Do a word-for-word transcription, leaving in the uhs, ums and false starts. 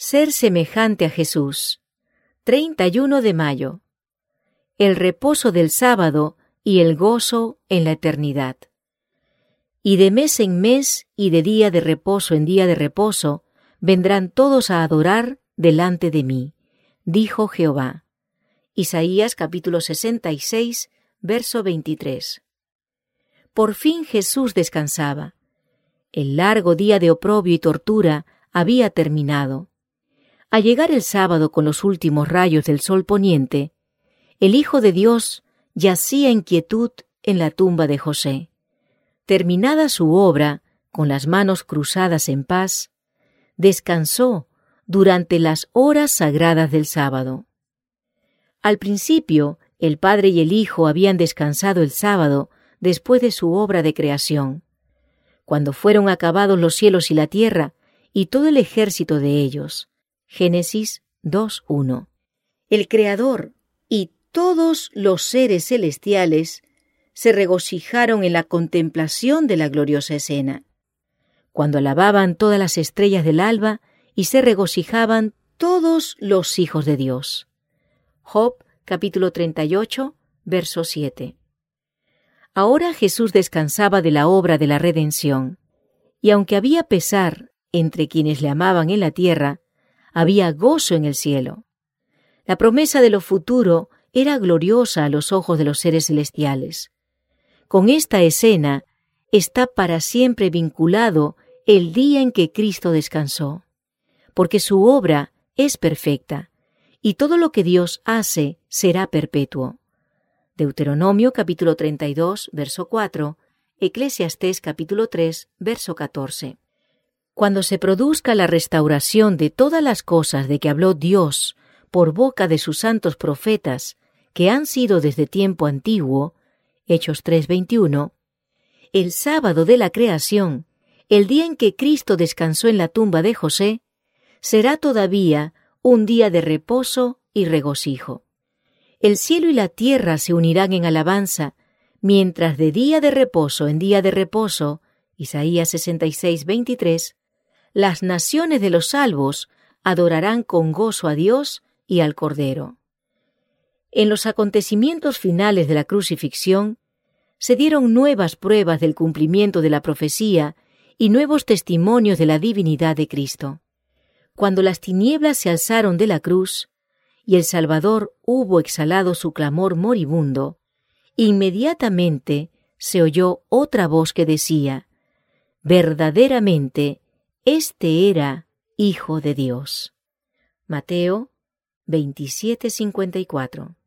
Ser semejante a Jesús. treinta y uno de mayo. El reposo del sábado y el gozo en la eternidad. Y de mes en mes y de día de reposo en día de reposo vendrán todos a adorar delante de mí, dijo Jehová. Isaías capítulo sesenta y seis, verso veintitrés. Por fin Jesús descansaba. El largo día de oprobio y tortura había terminado. Al llegar el sábado con los últimos rayos del sol poniente, el Hijo de Dios yacía en quietud en la tumba de José. Terminada su obra, con las manos cruzadas en paz, descansó durante las horas sagradas del sábado. Al principio, el Padre y el Hijo habían descansado el sábado después de su obra de creación. Cuando fueron acabados los cielos y la tierra y todo el ejército de ellos. Génesis dos uno. El Creador y todos los seres celestiales se regocijaron en la contemplación de la gloriosa escena, cuando alababan todas las estrellas del alba y se regocijaban todos los hijos de Dios. Job capítulo treinta y ocho, verso siete. Ahora Jesús descansaba de la obra de la redención, y aunque había pesar entre quienes le amaban en la tierra, había gozo en el cielo. La promesa de lo futuro era gloriosa a los ojos de los seres celestiales. Con esta escena está para siempre vinculado el día en que Cristo descansó, porque su obra es perfecta, y todo lo que Dios hace será perpetuo. Deuteronomio capítulo treinta y dos, verso cuatro, Eclesiastés capítulo tres, verso catorce. Cuando se produzca la restauración de todas las cosas de que habló Dios por boca de sus santos profetas, que han sido desde tiempo antiguo, Hechos tres veintiuno, el sábado de la creación, el día en que Cristo descansó en la tumba de José, será todavía un día de reposo y regocijo. El cielo y la tierra se unirán en alabanza, mientras de día de reposo en día de reposo, Isaías sesenta y seis, veintitrés, las naciones de los salvos adorarán con gozo a Dios y al Cordero. En los acontecimientos finales de la crucifixión, se dieron nuevas pruebas del cumplimiento de la profecía y nuevos testimonios de la divinidad de Cristo. Cuando las tinieblas se alzaron de la cruz y el Salvador hubo exhalado su clamor moribundo, inmediatamente se oyó otra voz que decía: verdaderamente, este era Hijo de Dios. Mateo veintisiete cincuenta y cuatro.